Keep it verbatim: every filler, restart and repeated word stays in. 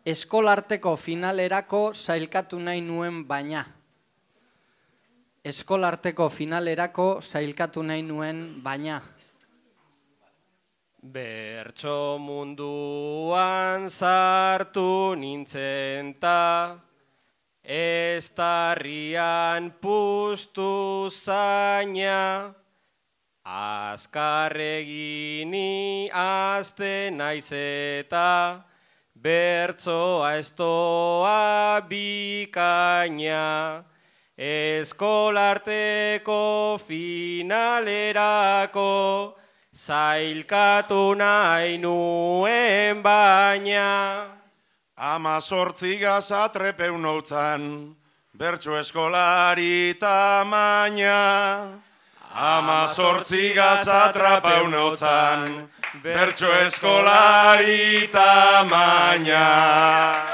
Eskolarteko finalerako sailkatu nahi nuen baina. Eskolarteko finalerako sailkatu nahi nuen baina. Bertso munduan sartu nintzen ta, estarrian puztu zaina, azkarregini azte naiz eta, bertsoa estoa bikaina, eskolarteko finalerako sailkatu nahi nuen baina. Amazortzi gaza trepeun hautzan, bertso eskolari tamaina. Amazortzi gaza trepeun hautzan, bertso eskolari tamaina.